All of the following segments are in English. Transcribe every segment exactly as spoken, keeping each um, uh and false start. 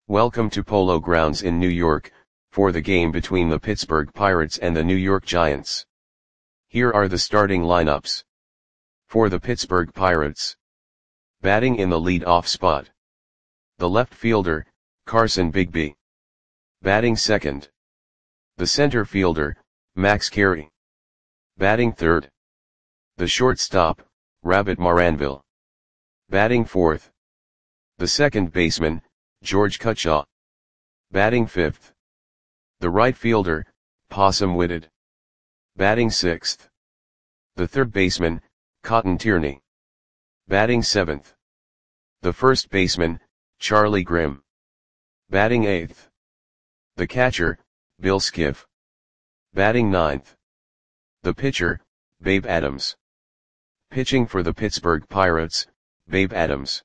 Welcome to Polo Grounds in New York, for the game between the Pittsburgh Pirates and the New York Giants. Here are the starting lineups. For the Pittsburgh Pirates. Batting in the lead-off spot. The left fielder, Carson Bigby. Batting second. The center fielder, Max Carey. Batting third. The shortstop, Rabbit Maranville. Batting fourth. The second baseman, George Cutshaw. Batting fifth. The right fielder, Possum Whitted. Batting sixth. The third baseman, Cotton Tierney. Batting seventh. The first baseman, Charlie Grimm. Batting eighth. The catcher, Bill Skiff. Batting ninth. The pitcher, Babe Adams. Pitching for the Pittsburgh Pirates, Babe Adams.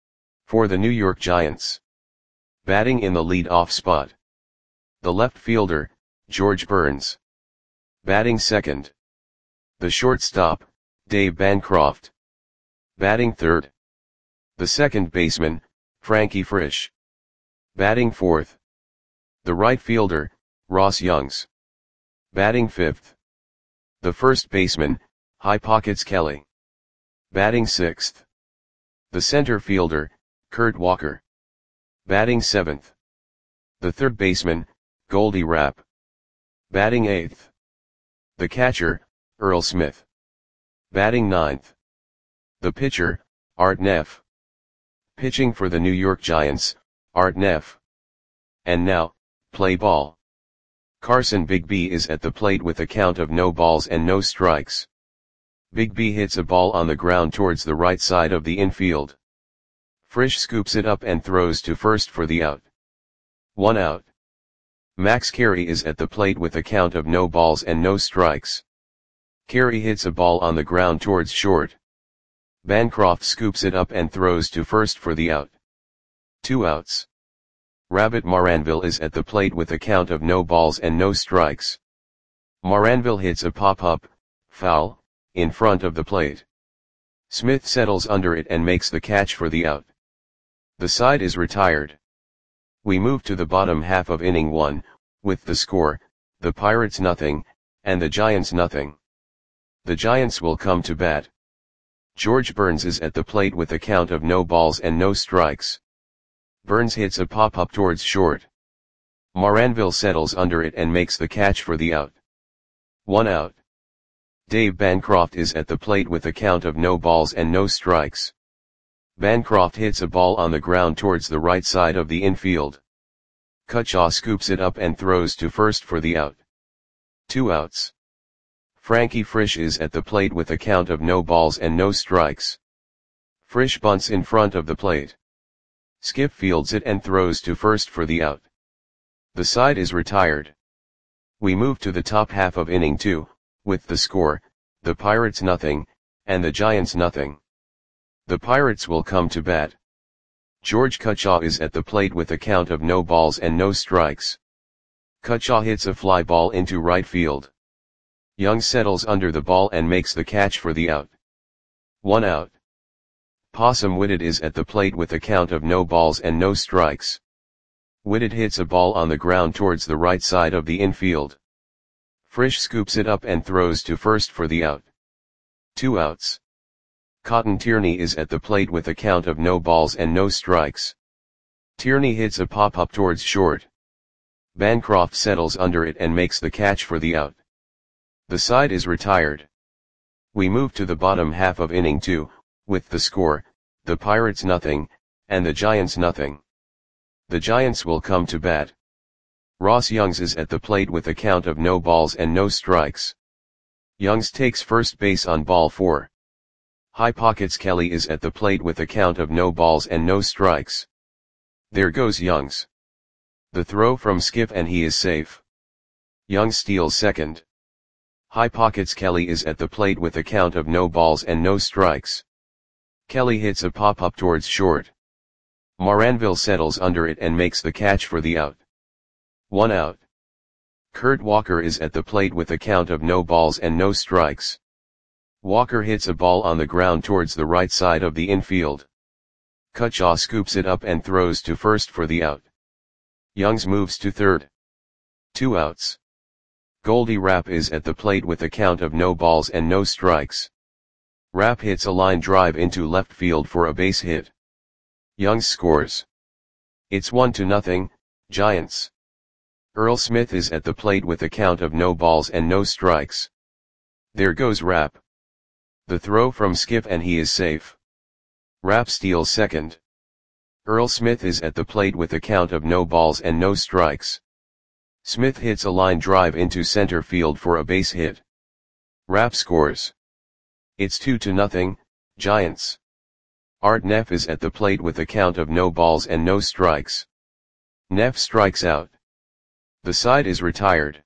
For the New York Giants. Batting in the lead-off spot. The left fielder, George Burns. Batting second. The shortstop, Dave Bancroft. Batting third. The second baseman, Frankie Frisch. Batting fourth. The right fielder, Ross Youngs. Batting fifth. The first baseman, High Pockets Kelly. Batting sixth. The center fielder, Kurt Walker. Batting seventh. The third baseman, Goldie Rapp. Batting eighth. The catcher, Earl Smith. Batting ninth. The pitcher, Art Neff. Pitching for the New York Giants, Art Neff. And now, play ball. Carson Bigby is at the plate with a count of no balls and no strikes. Bigby hits a ball on the ground towards the right side of the infield. Frisch scoops it up and throws to first for the out. One out. Max Carey is at the plate with a count of no balls and no strikes. Carey hits a ball on the ground towards short. Bancroft scoops it up and throws to first for the out. Two outs. Rabbit Maranville is at the plate with a count of no balls and no strikes. Maranville hits a pop-up, foul, in front of the plate. Smith settles under it and makes the catch for the out. The side is retired. We move to the bottom half of inning one, with the score, the Pirates nothing, and the Giants nothing. The Giants will come to bat. George Burns is at the plate with a count of no balls and no strikes. Burns hits a pop-up towards short. Maranville settles under it and makes the catch for the out. One out. Dave Bancroft is at the plate with a count of no balls and no strikes. Bancroft hits a ball on the ground towards the right side of the infield. Cutshaw scoops it up and throws to first for the out. Two outs. Frankie Frisch is at the plate with a count of no balls and no strikes. Frisch bunts in front of the plate. Skip fields it and throws to first for the out. The side is retired. We move to the top half of inning two, with the score, the Pirates nothing, and the Giants nothing. The Pirates will come to bat. George Cutshaw is at the plate with a count of no balls and no strikes. Cutshaw hits a fly ball into right field. Young settles under the ball and makes the catch for the out. One out. Possum Whitted is at the plate with a count of no balls and no strikes. Whitted hits a ball on the ground towards the right side of the infield. Frisch scoops it up and throws to first for the out. Two outs. Cotton Tierney is at the plate with a count of no balls and no strikes. Tierney hits a pop-up towards short. Bancroft settles under it and makes the catch for the out. The side is retired. We move to the bottom half of inning two, with the score, the Pirates nothing, and the Giants nothing. The Giants will come to bat. Ross Youngs is at the plate with a count of no balls and no strikes. Youngs takes first base on ball four. High Pockets Kelly is at the plate with a count of no balls and no strikes. There goes Youngs. The throw from Skip and he is safe. Youngs steals second. High Pockets Kelly is at the plate with a count of no balls and no strikes. Kelly hits a pop-up towards short. Maranville settles under it and makes the catch for the out. One out. Kurt Walker is at the plate with a count of no balls and no strikes. Walker hits a ball on the ground towards the right side of the infield. Cutshaw scoops it up and throws to first for the out. Youngs moves to third. Two outs. Goldie Rapp is at the plate with a count of no balls and no strikes. Rapp hits a line drive into left field for a base hit. Youngs scores. It's one to nothing, Giants. Earl Smith is at the plate with a count of no balls and no strikes. There goes Rapp. The throw from Skip and he is safe. Rapp steals second. Earl Smith is at the plate with a count of no balls and no strikes. Smith hits a line drive into center field for a base hit. Rapp scores. It's two to nothing, Giants. Art Neff is at the plate with a count of no balls and no strikes. Neff strikes out. The side is retired.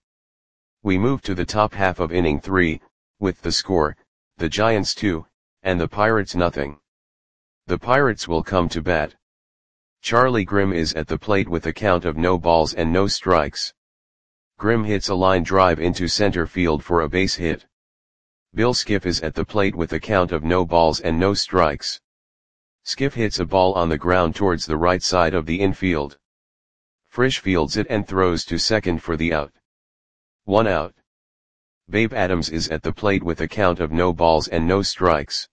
We move to the top half of inning three, with the score, the Giants two, and the Pirates nothing. The Pirates will come to bat. Charlie Grimm is at the plate with a count of no balls and no strikes. Grimm hits a line drive into center field for a base hit. Bill Skiff is at the plate with a count of no balls and no strikes. Skiff hits a ball on the ground towards the right side of the infield. Frisch fields it and throws to second for the out. One out. Babe Adams is at the plate with a count of no balls and no strikes.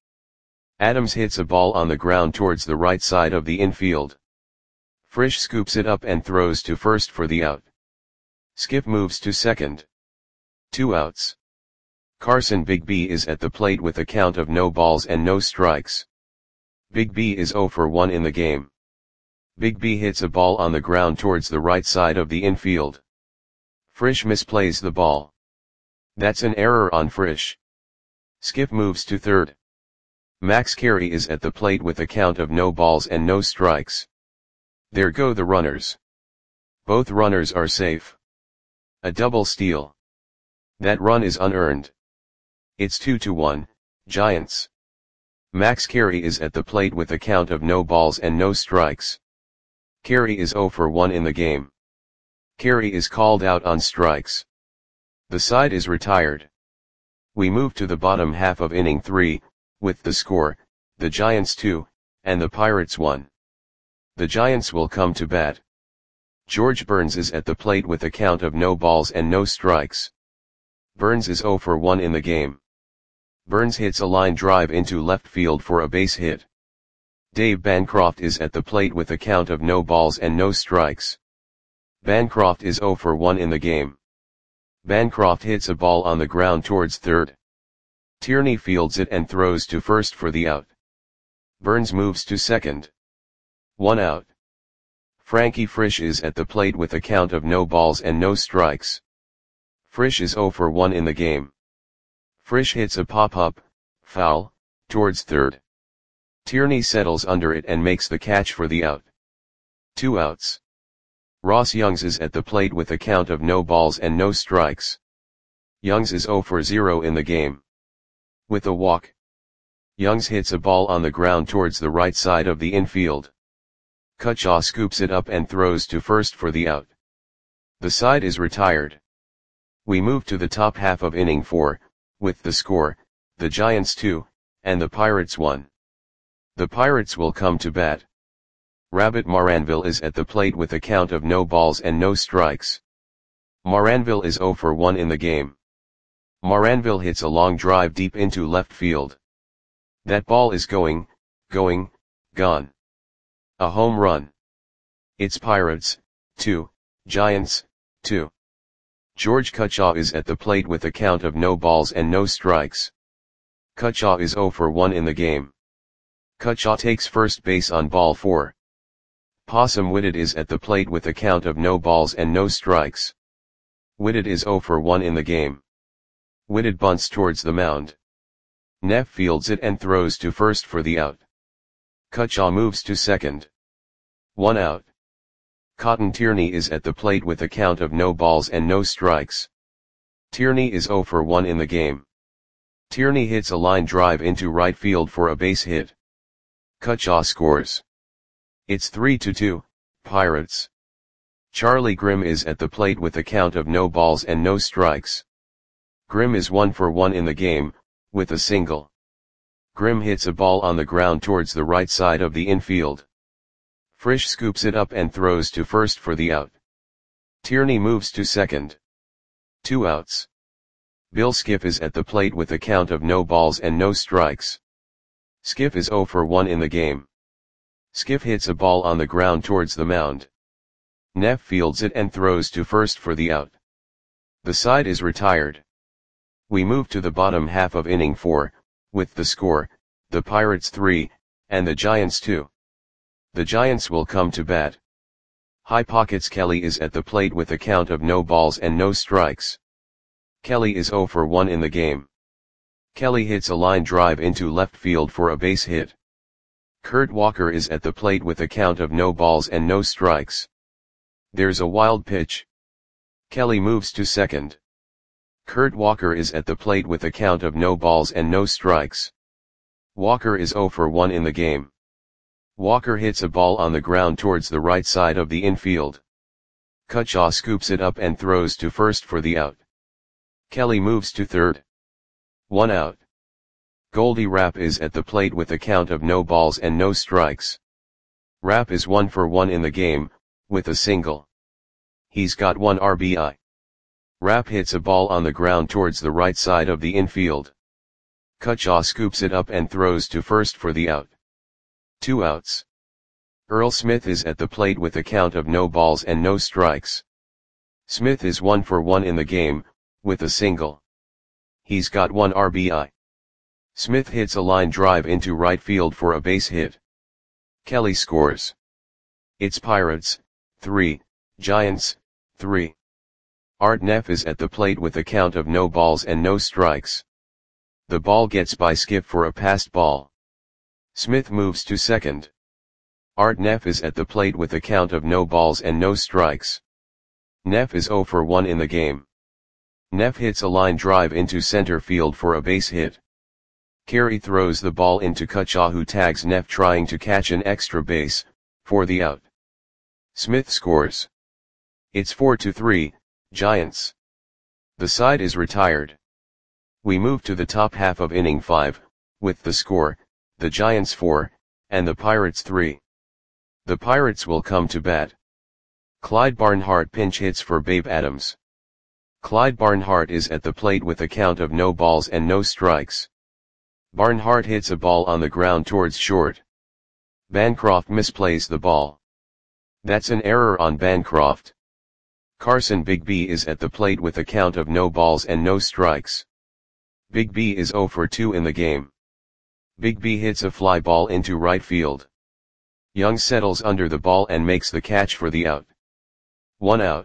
Adams hits a ball on the ground towards the right side of the infield. Frisch scoops it up and throws to first for the out. Skip moves to second. Two outs. Carson Big B is at the plate with a count of no balls and no strikes. Big B is oh for one in the game. Big B hits a ball on the ground towards the right side of the infield. Frisch misplays the ball. That's an error on Frisch. Skip moves to third. Max Carey is at the plate with a count of no balls and no strikes. There go the runners. Both runners are safe. A double steal. That run is unearned. It's two to one, Giants. Max Carey is at the plate with a count of no balls and no strikes. Carey is oh for one in the game. Carey is called out on strikes. The side is retired. We move to the bottom half of inning three, with the score, the Giants two, and the Pirates one. The Giants will come to bat. George Burns is at the plate with a count of no balls and no strikes. Burns is oh for one in the game. Burns hits a line drive into left field for a base hit. Dave Bancroft is at the plate with a count of no balls and no strikes. Bancroft is oh for one in the game. Bancroft hits a ball on the ground towards third. Tierney fields it and throws to first for the out. Burns moves to second. One out. Frankie Frisch is at the plate with a count of no balls and no strikes. Frisch is oh for one in the game. Frisch hits a pop-up, foul, towards third. Tierney settles under it and makes the catch for the out. Two outs. Ross Youngs is at the plate with a count of no balls and no strikes. Youngs is oh for zero in the game. With a walk. Youngs hits a ball on the ground towards the right side of the infield. Cutshaw scoops it up and throws to first for the out. The side is retired. We move to the top half of inning four, with the score, the Giants two, and the Pirates one. The Pirates will come to bat. Rabbit Maranville is at the plate with a count of no balls and no strikes. Maranville is oh for one in the game. Maranville hits a long drive deep into left field. That ball is going, going, gone. A home run. It's Pirates, two, Giants, two. George Cutshaw is at the plate with a count of no balls and no strikes. Cutshaw is oh for one in the game. Cutshaw takes first base on ball four. Possum Whitted is at the plate with a count of no balls and no strikes. Whitted is oh for one in the game. Whitted bunts towards the mound. Neff fields it and throws to first for the out. Cutshaw moves to second. One out. Cotton Tierney is at the plate with a count of no balls and no strikes. Tierney is oh for one in the game. Tierney hits a line drive into right field for a base hit. Cutshaw scores. It's three to two, Pirates. Charlie Grimm is at the plate with a count of no balls and no strikes. Grimm is one for one in the game, with a single. Grimm hits a ball on the ground towards the right side of the infield. Frisch scoops it up and throws to first for the out. Tierney moves to second. Two outs. Bill Skiff is at the plate with a count of no balls and no strikes. Skiff is oh for one in the game. Skiff hits a ball on the ground towards the mound. Neff fields it and throws to first for the out. The side is retired. We move to the bottom half of inning four, with the score, the Pirates three, and the Giants two. The Giants will come to bat. High Pockets Kelly is at the plate with a count of no balls and no strikes. Kelly is oh for one in the game. Kelly hits a line drive into left field for a base hit. Kurt Walker is at the plate with a count of no balls and no strikes. There's a wild pitch. Kelly moves to second. Kurt Walker is at the plate with a count of no balls and no strikes. Walker is oh for one in the game. Walker hits a ball on the ground towards the right side of the infield. Cutshaw scoops it up and throws to first for the out. Kelly moves to third. One out. Goldie Rapp is at the plate with a count of no balls and no strikes. Rapp is one for one in the game, with a single. He's got one R B I. Rapp hits a ball on the ground towards the right side of the infield. Cutshaw scoops it up and throws to first for the out. Two outs. Earl Smith is at the plate with a count of no balls and no strikes. Smith is one for one in the game, with a single. He's got one R B I. Smith hits a line drive into right field for a base hit. Kelly scores. It's Pirates, three, Giants, three. Art Neff is at the plate with a count of no balls and no strikes. The ball gets by Skiff for a passed ball. Smith moves to second. Art Neff is at the plate with a count of no balls and no strikes. Neff is oh for one in the game. Neff hits a line drive into center field for a base hit. Carey throws the ball into Cutshaw, who tags Neff trying to catch an extra base, for the out. Smith scores. It's four to three, Giants. The side is retired. We move to the top half of inning five, with the score, the Giants four, and the Pirates three. The Pirates will come to bat. Clyde Barnhart pinch hits for Babe Adams. Clyde Barnhart is at the plate with a count of no balls and no strikes. Barnhart hits a ball on the ground towards short. Bancroft misplays the ball. That's an error on Bancroft. Carson Bigby is at the plate with a count of no balls and no strikes. Bigby is oh for two in the game. Bigby hits a fly ball into right field. Young settles under the ball and makes the catch for the out. One out.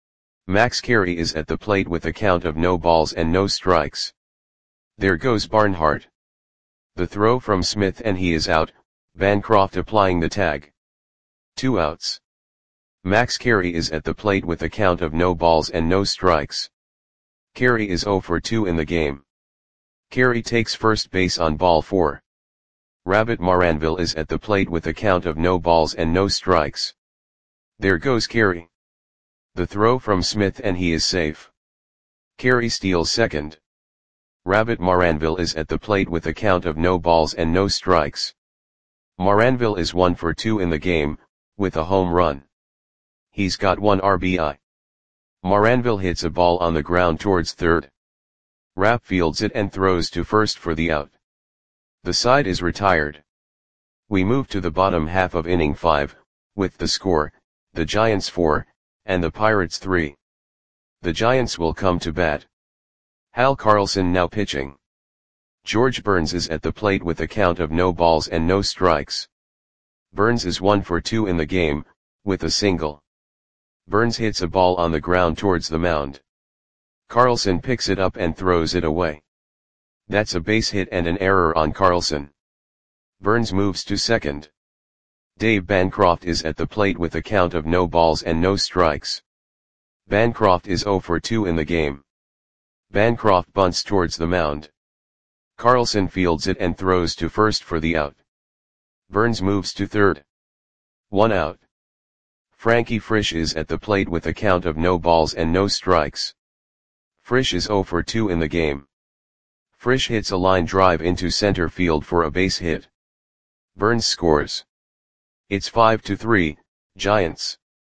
Max Carey is at the plate with a count of no balls and no strikes. There goes Barnhart. The throw from Smith and he is out, Bancroft applying the tag. Two outs. Max Carey is at the plate with a count of no balls and no strikes. Carey is oh for two in the game. Carey takes first base on ball four. Rabbit Moranville is at the plate with a count of no balls and no strikes. There goes Carey. The throw from Smith and he is safe. Carey steals second. Rabbit Moranville is at the plate with a count of no balls and no strikes. Moranville is one for two in the game, with a home run. He's got one R B I. Moranville hits a ball on the ground towards third. Rapp fields it and throws to first for the out. The side is retired. We move to the bottom half of inning five, with the score, the Giants four, and the Pirates three. The Giants will come to bat. Hal Carlson now pitching. George Burns is at the plate with a count of no balls and no strikes. Burns is one for two in the game, with a single. Burns hits a ball on the ground towards the mound. Carlson picks it up and throws it away. That's a base hit and an error on Carlson. Burns moves to second. Dave Bancroft is at the plate with a count of no balls and no strikes. Bancroft is oh for two in the game. Bancroft bunts towards the mound. Carlson fields it and throws to first for the out. Burns moves to third. One out. Frankie Frisch is at the plate with a count of no balls and no strikes. Frisch is oh for two in the game. Frisch hits a line drive into center field for a base hit. Burns scores. It's five to three, Giants.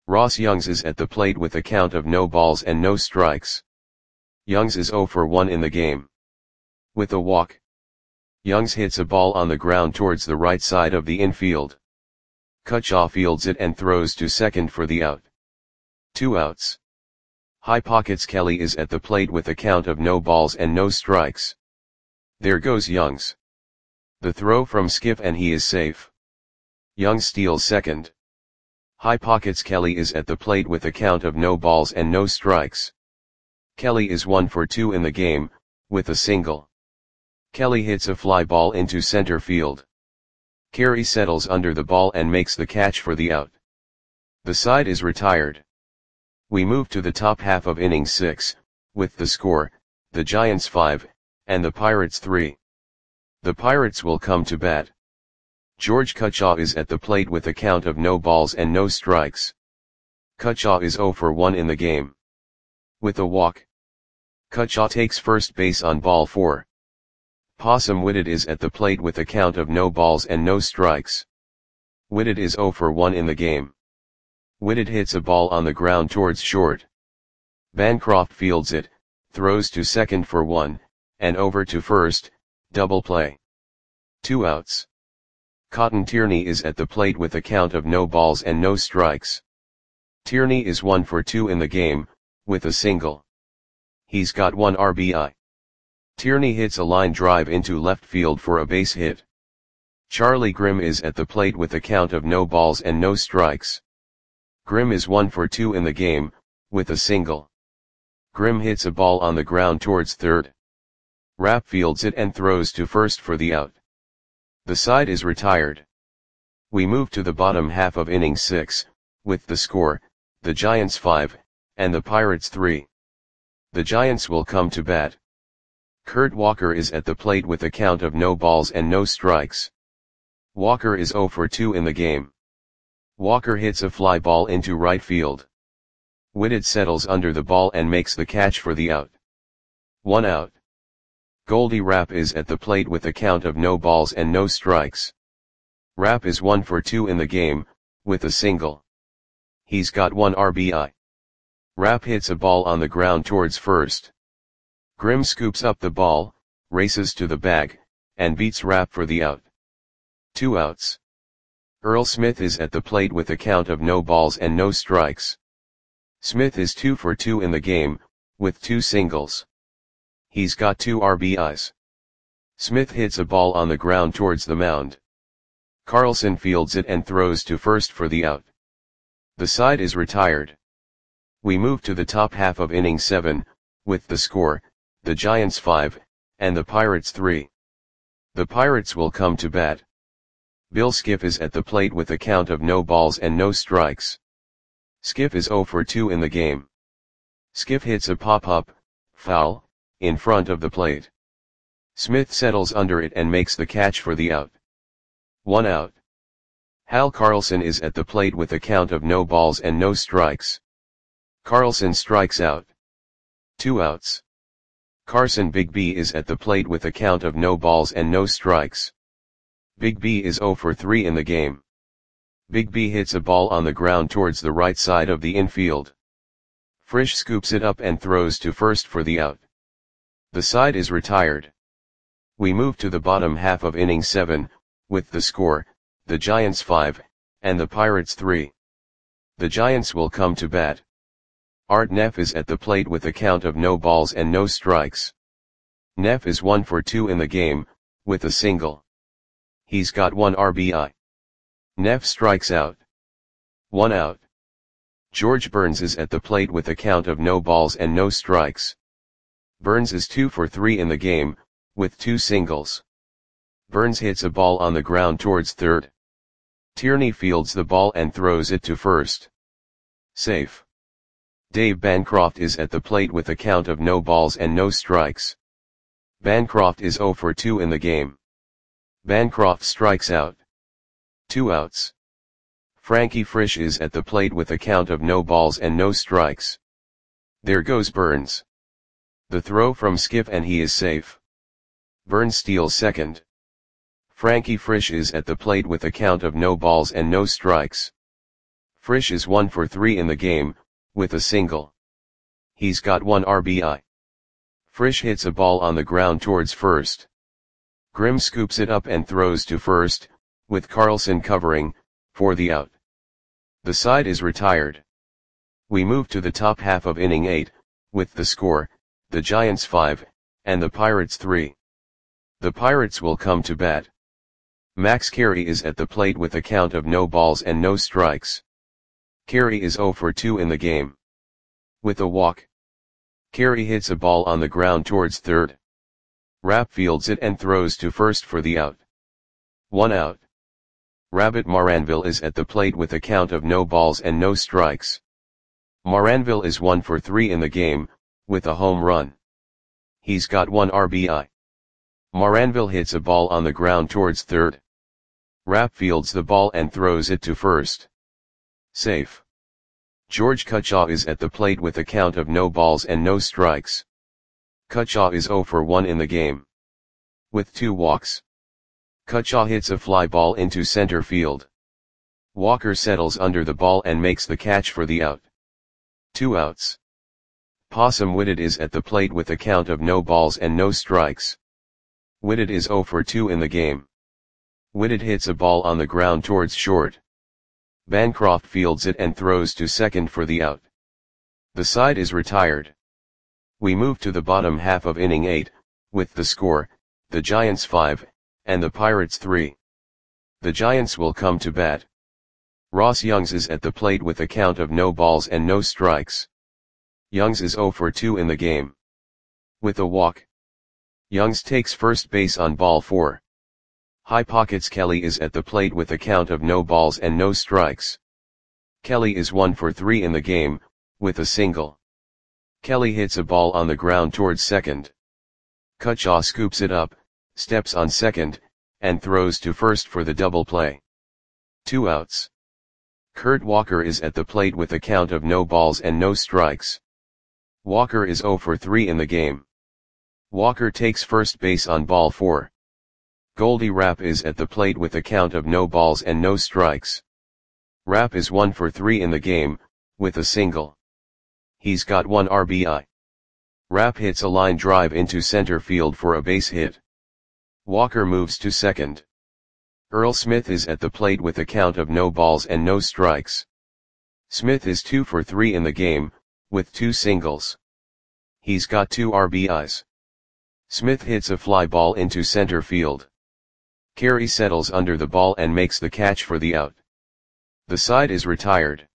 Ross Youngs is at the plate with a count of no balls and no strikes. Youngs is zero for one in the game. With a walk, Youngs hits a ball on the ground towards the right side of the infield. Cutshaw fields it and throws to second for the out. Two outs. High pockets Kelly is at the plate with a count of no balls and no strikes. There goes Youngs. The throw from Skip and he is safe. Youngs steals second. High pockets Kelly is at the plate with a count of no balls and no strikes. Kelly is one for two in the game, with a single. Kelly hits a fly ball into center field. Carey settles under the ball and makes the catch for the out. The side is retired. We move to the top half of inning six, with the score, the Giants five, and the Pirates three. The Pirates will come to bat. George Cutshaw is at the plate with a count of no balls and no strikes. Cutshaw is zero for one in the game. With a walk, Cutshaw takes first base on ball four. Possum Whitted is at the plate with a count of no balls and no strikes. Whitted is zero for one in the game. Whitted hits a ball on the ground towards short. Bancroft fields it, throws to second for one, and over to first, double play. Two outs. Cotton Tierney is at the plate with a count of no balls and no strikes. Tierney is one for two in the game, with a single. He's got one R B I. Tierney hits a line drive into left field for a base hit. Charlie Grimm is at the plate with a count of no balls and no strikes. Grimm is one for two in the game, with a single. Grimm hits a ball on the ground towards third. Rapp fields it and throws to first for the out. The side is retired. We move to the bottom half of inning six, with the score, the Giants five, and the Pirates three. The Giants will come to bat. Kurt Walker is at the plate with a count of no balls and no strikes. Walker is zero for two in the game. Walker hits a fly ball into right field. Whitted settles under the ball and makes the catch for the out. One out. Goldie Rapp is at the plate with a count of no balls and no strikes. Rapp is one for two in the game, with a single. He's got one R B I. Rapp hits a ball on the ground towards first. Grimm scoops up the ball, races to the bag, and beats Rapp for the out. Two outs. Earl Smith is at the plate with a count of no balls and no strikes. Smith is two for two in the game, with two singles. He's got two R B Is. Smith hits a ball on the ground towards the mound. Carlson fields it and throws to first for the out. The side is retired. We move to the top half of inning seven, with the score, the Giants five, and the Pirates three. The Pirates will come to bat. Bill Skiff is at the plate with a count of no balls and no strikes. Skiff is zero for two in the game. Skiff hits a pop-up, foul, in front of the plate. Smith settles under it and makes the catch for the out. One out. Hal Carlson is at the plate with a count of no balls and no strikes. Carlson strikes out. Two outs. Carson Big B is at the plate with a count of no balls and no strikes. Big B is zero for three in the game. Big B hits a ball on the ground towards the right side of the infield. Frisch scoops it up and throws to first for the out. The side is retired. We move to the bottom half of inning seven, with the score, the Giants five, and the Pirates three. The Giants will come to bat. Art Neff is at the plate with a count of no balls and no strikes. Neff is one for two in the game, with a single. He's got one R B I. Neff strikes out. One out. George Burns is at the plate with a count of no balls and no strikes. Burns is two for three in the game, with two singles. Burns hits a ball on the ground towards third. Tierney fields the ball and throws it to first. Safe. Dave Bancroft is at the plate with a count of no balls and no strikes. Bancroft is zero for two in the game. Bancroft strikes out. Two outs. Frankie Frisch is at the plate with a count of no balls and no strikes. There goes Burns. The throw from Skip and he is safe. Burns steals second. Frankie Frisch is at the plate with a count of no balls and no strikes. Frisch is one for three in the game, with a single. He's got one R B I. Frisch hits a ball on the ground towards first. Grimm scoops it up and throws to first, with Carlson covering, for the out. The side is retired. We move to the top half of inning eight, with the score, the Giants five, and the Pirates three. The Pirates will come to bat. Max Carey is at the plate with a count of no balls and no strikes. Carey is zero for two in the game. With a walk. Carey hits a ball on the ground towards third. Rapp fields it and throws to first for the out. One out. Rabbit Maranville is at the plate with a count of no balls and no strikes. Maranville is one for three in the game, with a home run. He's got one R B I. Maranville hits a ball on the ground towards third. Rapp fields the ball and throws it to first. Safe. George Cutchaw is at the plate with a count of no balls and no strikes. Cutchaw is zero for one in the game. With two walks. Cutchaw hits a fly ball into center field. Walker settles under the ball and makes the catch for the out. Two outs. Possum Whitted is at the plate with a count of no balls and no strikes. Whitted is zero for two in the game. Whitted hits a ball on the ground towards short. Bancroft fields it and throws to second for the out. The side is retired. We move to the bottom half of inning eight, with the score, the Giants five, and the Pirates three. The Giants will come to bat. Ross Youngs is at the plate with a count of no balls and no strikes. Youngs is zero for two in the game. With a walk. Youngs takes first base on ball four. High Pockets Kelly is at the plate with a count of no balls and no strikes. Kelly is one for three in the game, with a single. Kelly hits a ball on the ground towards second. Cutchaw scoops it up, steps on second, and throws to first for the double play. Two outs. Kurt Walker is at the plate with a count of no balls and no strikes. Walker is zero for three in the game. Walker takes first base on ball four. Goldie Rapp is at the plate with a count of no balls and no strikes. Rapp is one for three in the game, with a single. He's got one R B I. Rapp hits a line drive into center field for a base hit. Walker moves to second. Earl Smith is at the plate with a count of no balls and no strikes. Smith is two for three in the game, with two singles. He's got two R B Is. Smith hits a fly ball into center field. Carey settles under the ball and makes the catch for the out. The side is retired.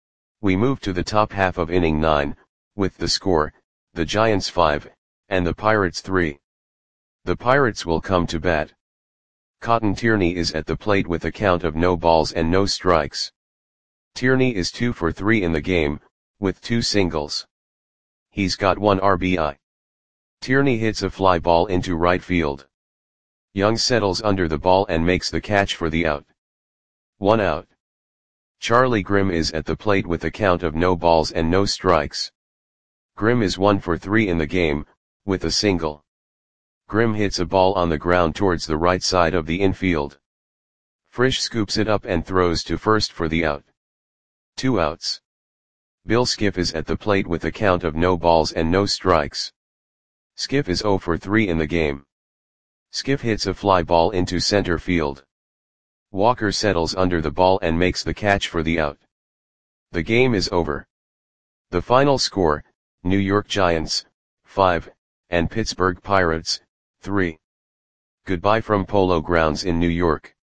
We move to the top half of inning nine, with the score, the Giants five, and the Pirates three. The Pirates will come to bat. Cotton Tierney is at the plate with a count of no balls and no strikes. Tierney is two for three in the game, with two singles. He's got one R B I. Tierney hits a fly ball into right field. Young settles under the ball and makes the catch for the out. One out. Charlie Grimm is at the plate with a count of no balls and no strikes. Grimm is one for three in the game, with a single. Grimm hits a ball on the ground towards the right side of the infield. Frisch scoops it up and throws to first for the out. Two outs. Bill Skiff is at the plate with a count of no balls and no strikes. Skiff is zero for three in the game. Skiff hits a fly ball into center field. Walker settles under the ball and makes the catch for the out. The game is over. The final score, New York Giants, five, and Pittsburgh Pirates, three. Goodbye from Polo Grounds in New York.